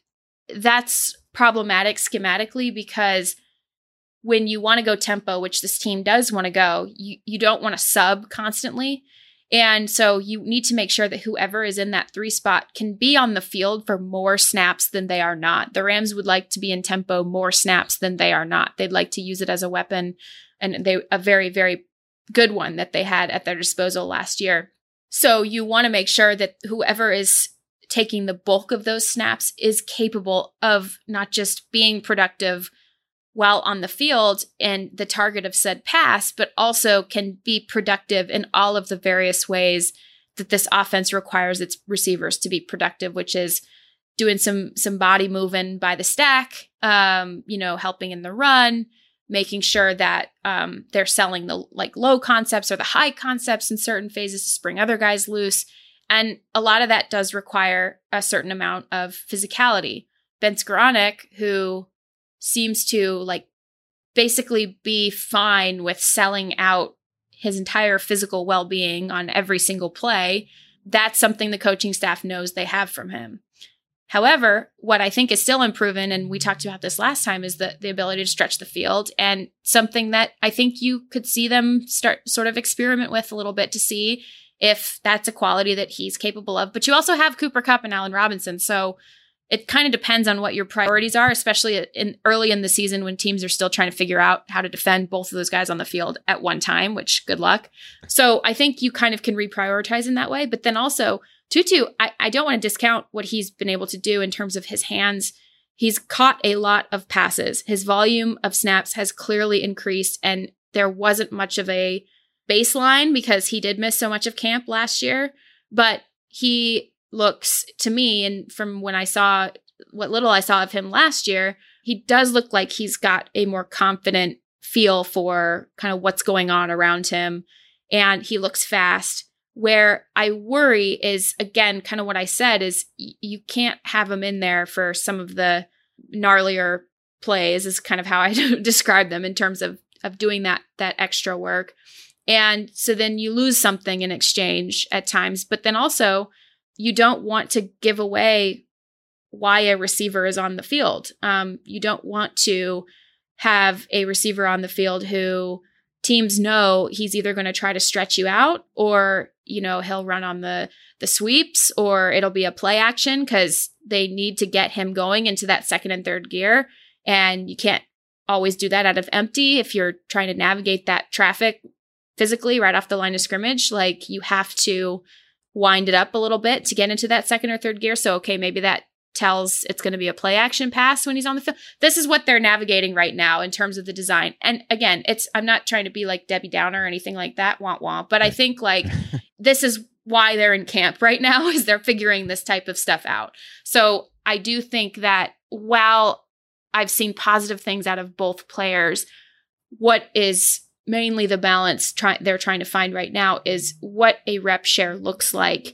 that's problematic schematically because when you want to go tempo, which this team does want to go, you, you don't want to sub constantly. And so you need to make sure that whoever is in that three spot can be on the field for more snaps than they are not. The Rams would like to be in tempo more snaps than they are not. They'd like to use it as a weapon, and they a very, very good one that they had at their disposal last year. So you want to make sure that whoever is taking the bulk of those snaps is capable of not just being productive while on the field and the target of said pass, but also can be productive in all of the various ways that this offense requires its receivers to be productive, which is doing some some body moving by the stack, um, you know, helping in the run, making sure that um, they're selling the like low concepts or the high concepts in certain phases to spring other guys loose. And a lot of that does require a certain amount of physicality. Ben Skoranek, who seems to like basically be fine with selling out his entire physical well-being on every single play, that's something the coaching staff knows they have from him. However, what I think is still unproven, and we talked about this last time, is the, the ability to stretch the field, and something that I think you could see them start sort of experiment with a little bit to see if that's a quality that he's capable of. But you also have Cooper Kupp and Allen Robinson, so it kind of depends on what your priorities are, especially in early in the season when teams are still trying to figure out how to defend both of those guys on the field at one time, which good luck. So I think you kind of can reprioritize in that way. But then also Tutu, I, I don't want to discount what he's been able to do in terms of his hands. He's caught a lot of passes. His volume of snaps has clearly increased, and there wasn't much of a baseline because he did miss so much of camp last year. But he looks, to me, and from when I saw what little I saw of him last year, he does look like he's got a more confident feel for kind of what's going on around him. And he looks fast. Where I worry is, again, kind of what I said is y- you can't have him in there for some of the gnarlier plays is kind of how I describe them in terms of, of doing that, that extra work. And so then you lose something in exchange at times, but then also you don't want to give away why a receiver is on the field. Um, you don't want to have a receiver on the field who teams know he's either going to try to stretch you out, or, you know, he'll run on the, the sweeps, or it'll be a play action because they need to get him going into that second and third gear. And you can't always do that out of empty if you're trying to navigate that traffic physically right off the line of scrimmage. Like, you have to wind it up a little bit to get into that second or third gear. So, okay, maybe that tells it's going to be a play action pass when he's on the field. This is what they're navigating right now in terms of the design. And again, it's, I'm not trying to be like Debbie Downer or anything like that, womp womp, but I think like this is why they're in camp right now, is they're figuring this type of stuff out. So I do think that while I've seen positive things out of both players, what is mainly the balance try- they're trying to find right now is what a rep share looks like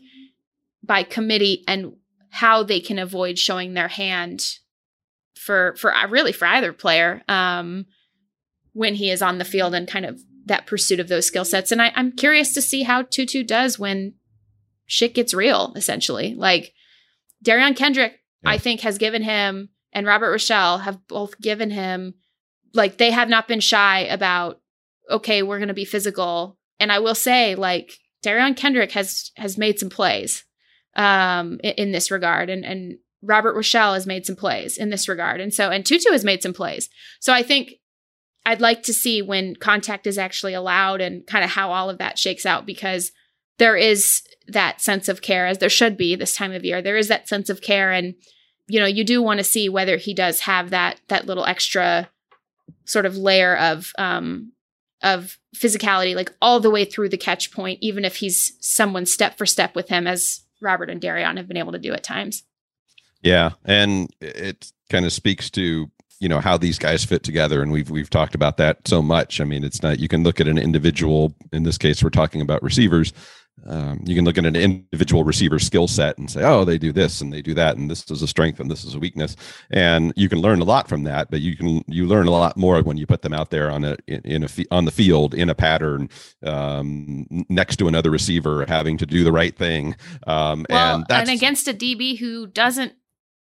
by committee and how they can avoid showing their hand for, for really for either player um, when he is on the field and kind of that pursuit of those skill sets. And I, I'm curious to see how Tutu does when shit gets real, essentially. Like Darion Kendrick, yeah. I think has given him, and Robert Rochelle have both given him, like they have not been shy about, okay, we're going to be physical. And I will say, like, Darion Kendrick has has made some plays um, in, in this regard. And, and Robert Rochelle has made some plays in this regard. And so, and Tutu has made some plays. So I think I'd like to see when contact is actually allowed and kind of how all of that shakes out, because there is that sense of care, as there should be this time of year. There is that sense of care. And, you know, you do want to see whether he does have that, that little extra sort of layer of, um, of physicality, like all the way through the catch point, even if he's someone step for step with him, as Robert and Darion have been able to do at times. Yeah. And it kind of speaks to, you know, how these guys fit together. And we've, we've talked about that so much. I mean, it's not, you can look at an individual, in this case, we're talking about receivers. Um, you can look at an individual receiver skill set and say, oh, they do this and they do that, and this is a strength and this is a weakness. And you can learn a lot from that, but you can, you learn a lot more when you put them out there on a, in, in a, on the field, in a pattern, um, next to another receiver, having to do the right thing. Um, well, and that's, and against a D B who doesn't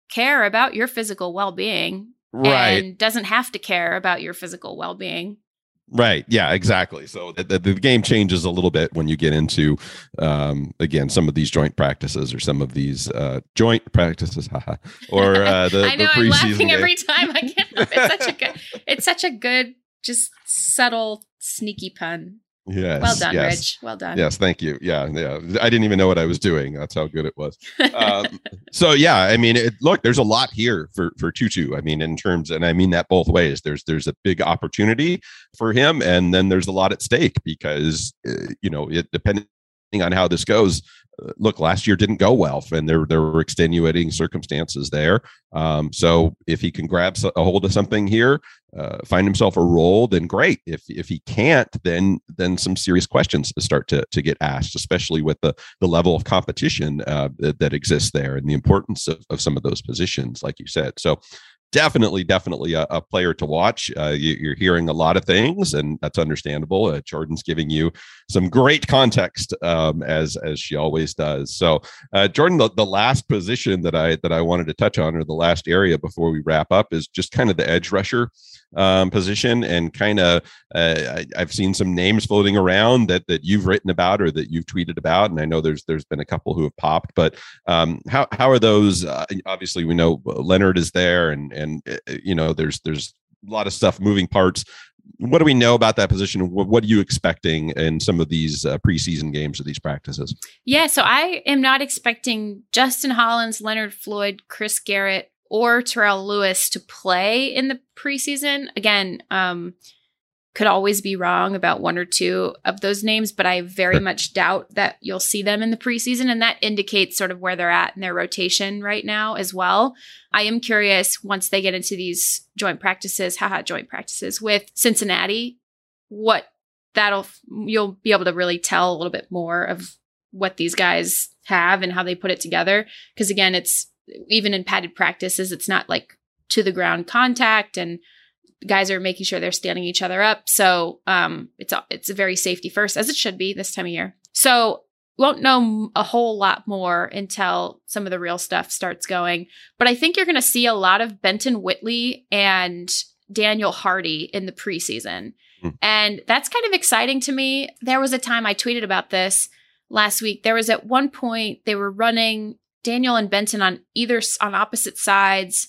care about your physical well-being. Right. And doesn't have to care about your physical well-being. Right. Yeah, exactly. So the, the, the game changes a little bit when you get into, um, again, some of these joint practices or some of these uh, joint practices, haha, or uh, the, I know the I'm preseason laughing game. every time. I can't. It's such a good. It's such a good, just subtle, sneaky pun. Yes. Well done, yes. Rich. Well done. Yes, thank you. Yeah, yeah. I didn't even know what I was doing. That's how good it was. Um, so yeah, I mean, it, look, there's a lot here for for Tutu. I mean, in terms, and I mean that both ways. There's there's a big opportunity for him, and then there's a lot at stake because uh, you know, it depending on how this goes. Uh, look, last year didn't go well, and there there were extenuating circumstances there. Um, so if he can grab a hold of something here, uh, find himself a role, then great. If if he can't, then then some serious questions start to to get asked, especially with the the level of competition uh, that, that exists there and the importance of, of some of those positions, like you said. So definitely, definitely a, a player to watch. Uh, you, you're hearing a lot of things, and that's understandable. Uh, Jordan's giving you some great context, um, as as she always does. So, uh, Jordan, the, the last position that I that I wanted to touch on, or the last area before we wrap up, is just kind of the edge rusher um, position, and kind of uh, I, I've seen some names floating around that that you've written about or that you've tweeted about, and I know there's there's been a couple who have popped. But um, how how are those? Uh, obviously, we know Leonard is there, and and you know there's there's a lot of stuff, moving parts. What do we know about that position? What, what are you expecting in some of these uh, preseason games or these practices? Yeah, so I am not expecting Justin Hollins, Leonard Floyd, Chris Garrett, or Terrell Lewis to play in the preseason. Again, um, could always be wrong about one or two of those names, but I very Sure. much doubt that you'll see them in the preseason. And that indicates sort of where they're at in their rotation right now as well. I am curious once they get into these joint practices, haha, joint practices with Cincinnati, what that'll, you'll be able to really tell a little bit more of what these guys have and how they put it together. Because again, it's even in padded practices, it's not like to the ground contact, and guys are making sure they're standing each other up. So um, it's a, it's a very safety first, as it should be this time of year. So won't know a whole lot more until some of the real stuff starts going. But I think you're going to see a lot of Benton Whitley and Daniel Hardy in the preseason. Mm. And that's kind of exciting to me. There was a time I tweeted about this last week. There was at one point they were running Daniel and Benton on either on opposite sides,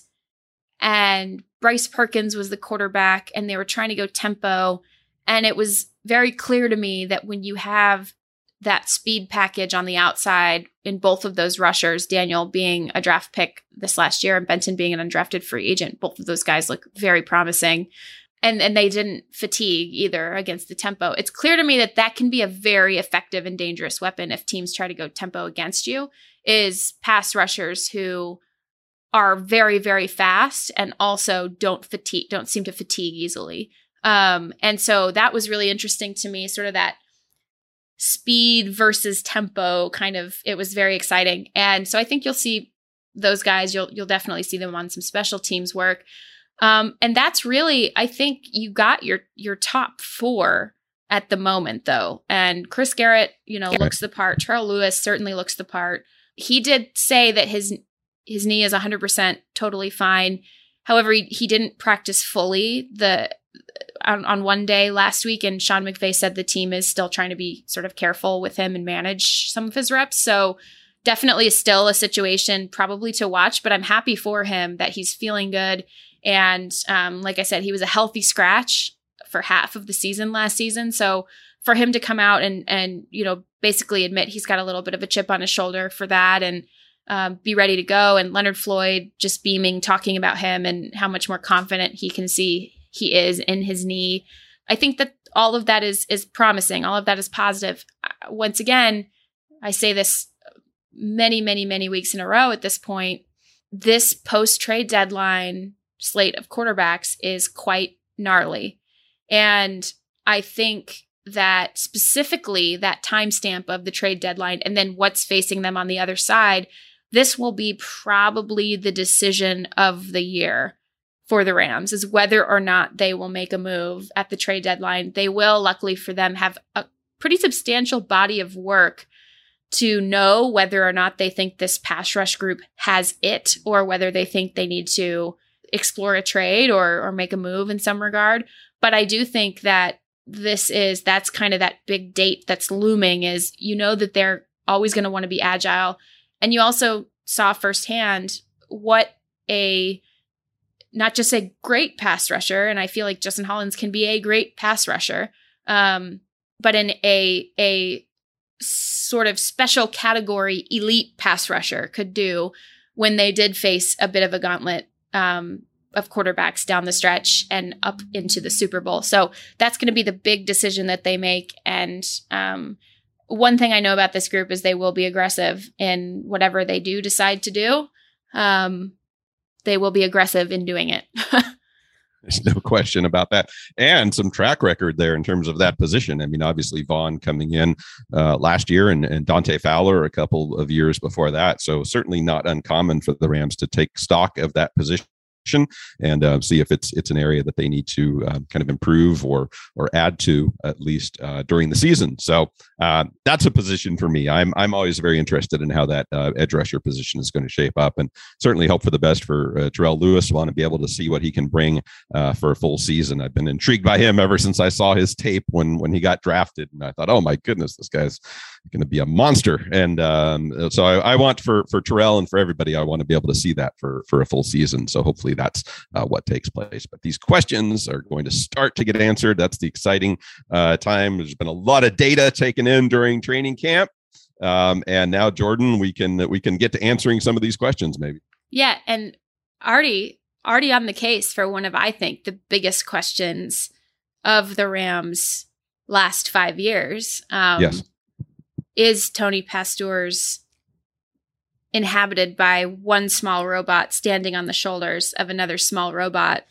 and Bryce Perkins was the quarterback, and they were trying to go tempo. And it was very clear to me that when you have that speed package on the outside in both of those rushers, Daniel being a draft pick this last year and Benton being an undrafted free agent, both of those guys look very promising. And, and they didn't fatigue either against the tempo. It's clear to me that that can be a very effective and dangerous weapon if teams try to go tempo against you, is pass rushers who are very, very fast and also don't fatigue, don't seem to fatigue easily. Um, and so that was really interesting to me, sort of that speed versus tempo kind of, it was very exciting. And so I think you'll see those guys, you'll, you'll definitely see them on some special teams work. Um, and that's really, I think you got your, your top four at the moment though. And Chris Garrett, you know, looks the part. Terrell Lewis certainly looks the part. He did say that his His knee is one hundred percent totally fine. However, he, he didn't practice fully the on, on one day last week, and Sean McVay said the team is still trying to be sort of careful with him and manage some of his reps. So definitely still a situation probably to watch, but I'm happy for him that he's feeling good. And um, like I said, he was a healthy scratch for half of the season last season. So for him to come out and, and you know, basically admit he's got a little bit of a chip on his shoulder for that, and Um, be ready to go. And Leonard Floyd just beaming, talking about him and how much more confident he can see he is in his knee. I think that all of that is is promising. All of that is positive. Uh, once again, I say this many, many, many weeks in a row at this point. This post-trade deadline slate of quarterbacks is quite gnarly. And I think that specifically that timestamp of the trade deadline and then what's facing them on the other side, this will be probably the decision of the year for the Rams, is whether or not they will make a move at the trade deadline. They will, luckily for them, have a pretty substantial body of work to know whether or not they think this pass rush group has it, or whether they think they need to explore a trade or or make a move in some regard. But I do think that this is, that's kind of that big date that's looming, is, you know, that they're always going to want to be agile. And you also saw firsthand what a, not just a great pass rusher, and I feel like Justin Hollins can be a great pass rusher, um, but in a, a sort of special category elite pass rusher could do when they did face a bit of a gauntlet um, of quarterbacks down the stretch and up into the Super Bowl. So that's going to be the big decision that they make. And um, one thing I know about this group is they will be aggressive in whatever they do decide to do. Um, they will be aggressive in doing it. There's no question about that. And some track record there in terms of that position. I mean, obviously Vaughn coming in uh, last year and, and Dante Fowler a couple of years before that. So certainly not uncommon for the Rams to take stock of that position and uh, see if it's it's an area that they need to uh, kind of improve or or add to, at least uh, during the season. So uh, that's a position for me. I'm I'm always very interested in how that uh, edge rusher position is going to shape up, and certainly hope for the best for uh, Terrell Lewis. Want to be able to see what he can bring uh, for a full season. I've been intrigued by him ever since I saw his tape when when he got drafted, and I thought, oh my goodness, this guy's going to be a monster. And um, so I, I want for for Terrell and for everybody, I want to be able to see that for for a full season. So hopefully that's uh, what takes place. But these questions are going to start to get answered. That's the exciting uh, time. There's been a lot of data taken in during training camp, um, and now Jordan, we can we can get to answering some of these questions, maybe. Yeah, and already already on the case for one of, I think, the biggest questions of the Rams' last five years. Um, yes. Is Tony Pasteur's inhabited by one small robot standing on the shoulders of another small robot?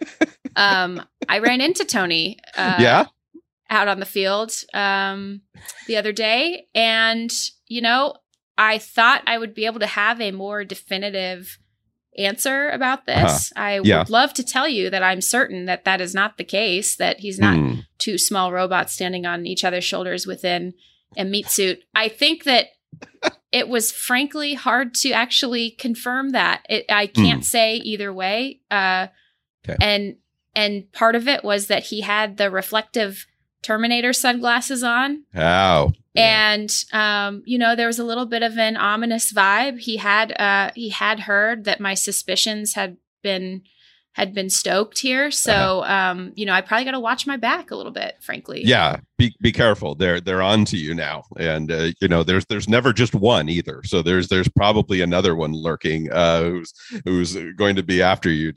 um, I ran into Tony uh, yeah. out on the field um, the other day, and, you know, I thought I would be able to have a more definitive answer about this. Uh-huh. I yeah. would love to tell you that I'm certain that that is not the case, that he's not mm. two small robots standing on each other's shoulders within a meat suit. I think that it was frankly hard to actually confirm that. It, I can't mm. say either way. Uh, okay. And and part of it was that he had the reflective Terminator sunglasses on. Wow. Yeah. And um, you know, there was a little bit of an ominous vibe. He had uh, he had heard that my suspicions had been had been stoked here. So, uh-huh. um, you know, I probably got to watch my back a little bit, frankly. Yeah. Be be careful. They're they're on to you now. And, uh, you know, there's there's never just one either. So there's there's probably another one lurking uh, who's who's going to be after you.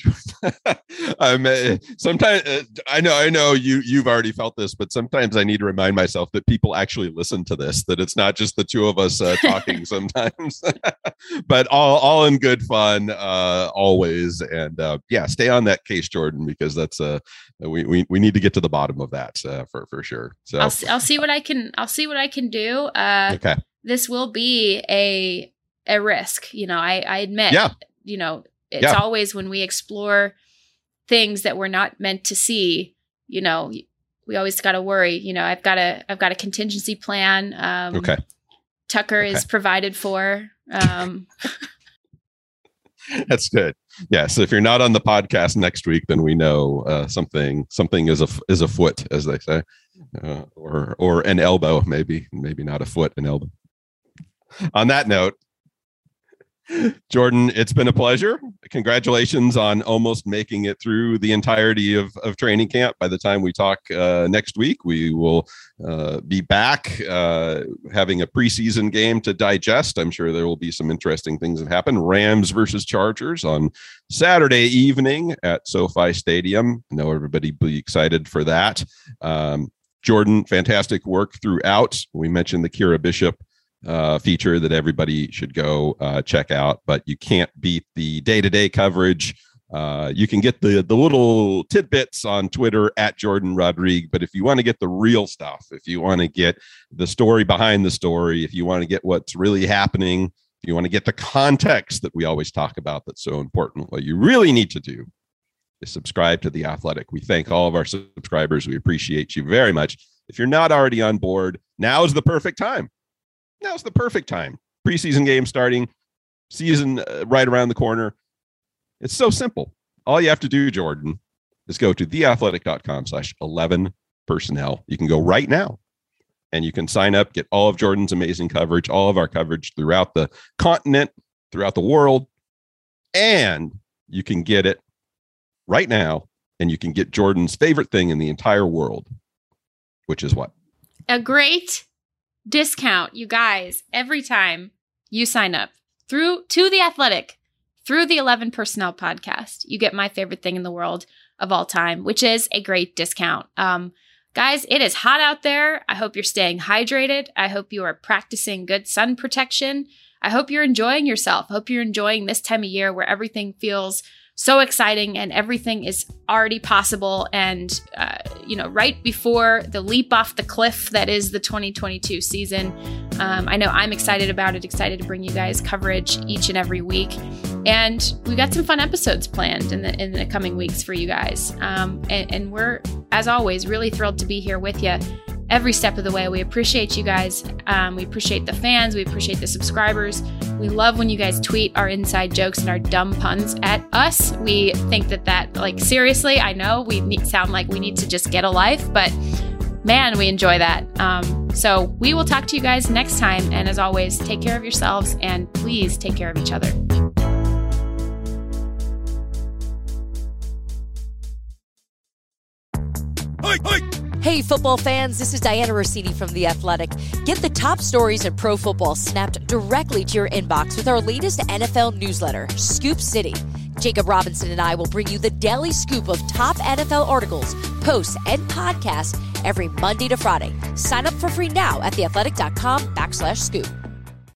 um, uh, sometimes uh, I know I know you you've already felt this, but sometimes I need to remind myself that people actually listen to this, that it's not just the two of us uh, talking sometimes, but all, all in good fun uh, always. And uh, yeah, stay on that case, Jordan, because that's uh, we, we, we need to get to the bottom of that uh, for, for sure. So I'll, I'll see what I can, I'll see what I can do. Uh, okay. This will be a, a risk, you know, I, I admit, yeah. you know, it's yeah. always when we explore things that we're not meant to see, you know, we always got to worry, you know, I've got a, I've got a contingency plan. Um, okay. Tucker okay. is provided for. Um, That's good. Yeah. So if you're not on the podcast next week, then we know uh, something something is a is afoot, as they say, uh, or or an elbow, maybe maybe not a foot, an elbow. On that note, Jordan, it's been a pleasure. Congratulations on almost making it through the entirety of, of training camp. By the time we talk uh, next week, we will uh, be back uh, having a preseason game to digest. I'm sure there will be some interesting things that happen. Rams versus Chargers on Saturday evening at SoFi Stadium. I know everybody will be excited for that. Um, Jordan, fantastic work throughout. We mentioned the Kira Bishop uh feature that everybody should go uh check out, but you can't beat the day-to-day coverage. Uh you can get the the little tidbits on Twitter at Jordan Rodrigue, but if you want to get the real stuff, if you want to get the story behind the story, if you want to get what's really happening, if you want to get the context that we always talk about that's so important, what you really need to do is subscribe to The Athletic. We thank all of our subscribers. We appreciate you very much. If you're not already on board, now is the perfect time. Now's the perfect time. Preseason game starting, season uh, right around the corner. It's so simple. All you have to do, Jordan, is go to theathletic.com slash 11 personnel. You can go right now and you can sign up, get all of Jordan's amazing coverage, all of our coverage throughout the continent, throughout the world. And you can get it right now. And you can get Jordan's favorite thing in the entire world, which is what? A great discount, you guys, every time you sign up through to The Athletic, through the eleven Personnel podcast, you get my favorite thing in the world of all time, which is a great discount. Um, guys, it is hot out there. I hope you're staying hydrated. I hope you are practicing good sun protection. I hope you're enjoying yourself. I hope you're enjoying this time of year where everything feels so exciting and everything is already possible. And, uh, you know, right before the leap off the cliff that is the twenty twenty-two season. Um, I know I'm excited about it, excited to bring you guys coverage each and every week. And we've got some fun episodes planned in the in the coming weeks for you guys. Um, and, and we're, as always, really thrilled to be here with you every step of the way. We appreciate you guys. Um, we appreciate the fans. We appreciate the subscribers. We love when you guys tweet our inside jokes and our dumb puns at us. We think that that, like, seriously, I know we need, sound like we need to just get a life, but man, we enjoy that. Um, so we will talk to you guys next time. And as always, take care of yourselves and please take care of each other. Hi, hi. Hey, football fans, this is Diana Rossini from The Athletic. Get the top stories in pro football snapped directly to your inbox with our latest N F L newsletter, Scoop City. Jacob Robinson and I will bring you the daily scoop of top N F L articles, posts, and podcasts every Monday to Friday. Sign up for free now at theathletic.com backslash scoop.